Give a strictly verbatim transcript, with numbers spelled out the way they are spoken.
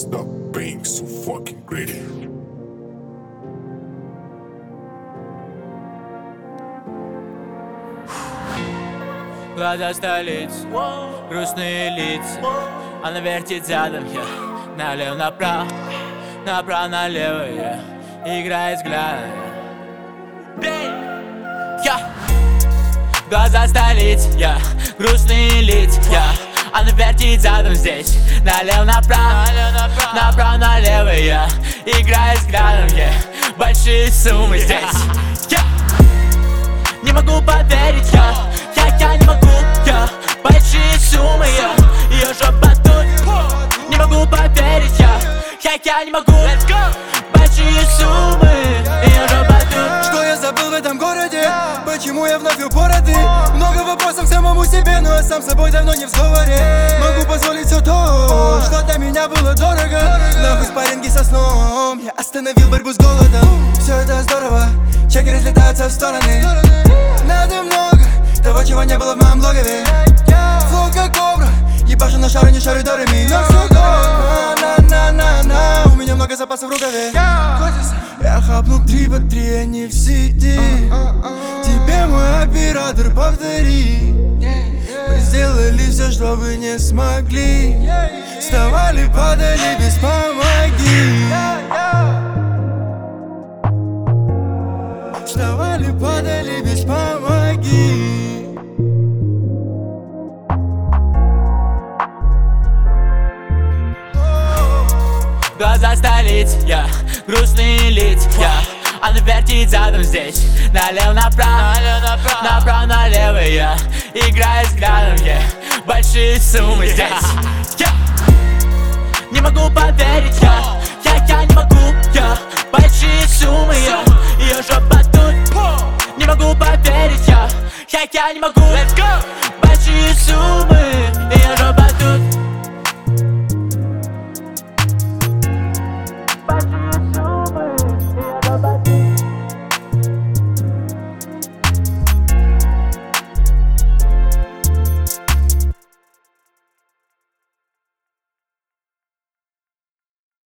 Stop being so fucking greedy. Глаза столиц, грустные лица. Она вертит задом, я налево направо, направо налево, я играет взглядом. Я глаза столиц, я грустные лица, я она вертит задом здесь, налево направо, направо налево, я играет взглядом, я большие суммы здесь. Я не могу поверить, я Я, я не могу, я большие суммы, я ее жопа тут. Не могу поверить, я Я, я не могу, большие суммы, ее жопа тут. Что я забыл в этом городе? Почему я вновь упоротый? Много вопросов к самому себе, но я сам с собой давно не в сговоре. Могу позволить все то, что для меня было дорого. Нахуй спарринги со сном, я остановил борьбу с голодом. Все это здорово, чеки разлетаются в стороны. Надо много того, чего не было в моем логове. Флоу как кобра, ебашу на шару, не шарю дорами. Но все на-на-на-на, у меня много запасов в рукаве. Я хапнул три по три, а не в сети. Тебе мой оператор повтори. Мы сделали все, что вы не смогли. Вставали, падали без помоги. Вставали, падали без помоги. Глаза столиц, я грустные лица, я она вертит задом здесь, налево направо, направо налево, я играет взглядом, я большие суммы здесь. Я не могу поверить, я Я, я не могу, я большие суммы, я ее жопа тут. Не могу поверить, я Я, я не могу, let's go.